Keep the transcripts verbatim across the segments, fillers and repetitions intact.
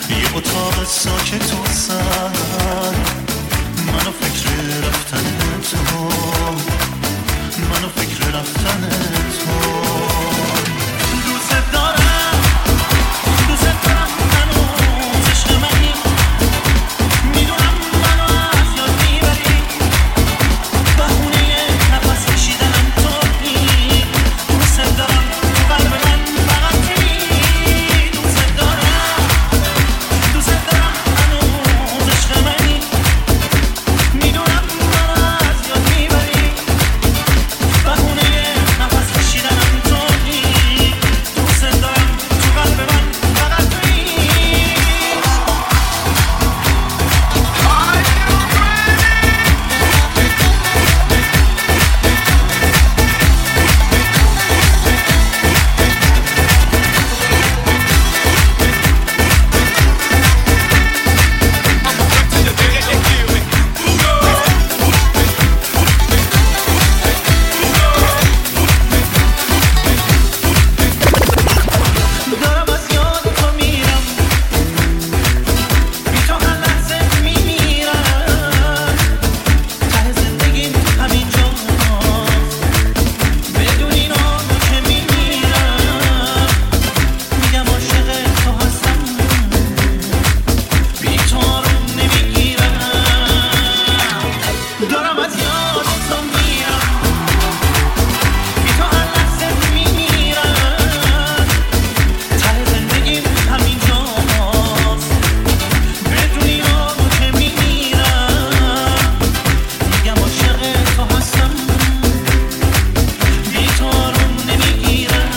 یه اتاق ساکت و سر منو فکر رفتن تو منو فکر رفتن تو دوست دارم دوست دارم منو عشق منی میدونم منو از یاد میبری بهونه نفس کشیدنم تویی دوست دارم تو قلب من فقط تویی دوست دارم دوست دارم منو عشق منی میدونم منو از یاد میبری بهونه نفس کشیدنم تویی دوست دارم تو قلب من فقط تویی دارم از یاد تو میرم بی تو هر لحظه میمیرم ته زندگیم همینجاست بدون اینا که میمیرم میگم عاشق تو هستم بی تو آروم نمیگیرم دارم از یاد تو میرم بی تو هر لحظه میمیرم ته زندگیم همینجاست بدون اینا که میمیرم میگم عاشق تو هستم بی تو آروم نمیگیرم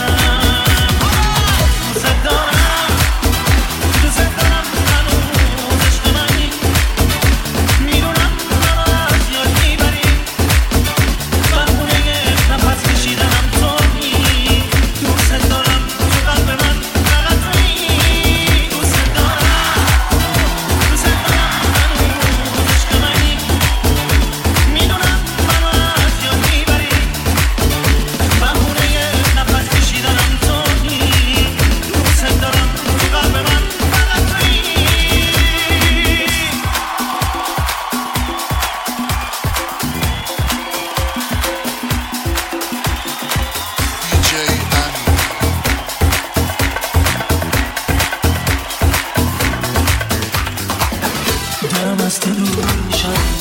دوست دارم دوست دارم منو عشق منی میدونم منو از یاد میبری بهونه نفس کشیدنم تویی دوست دارم تو قلب من فقط تویی دوست دارم دوست دارم منو عشق منی میدونم منو از یاد میبری بهونه نفس کشیدنم تویی دوست دارم تو قلب من فقط تویی دارم از تو دور میشم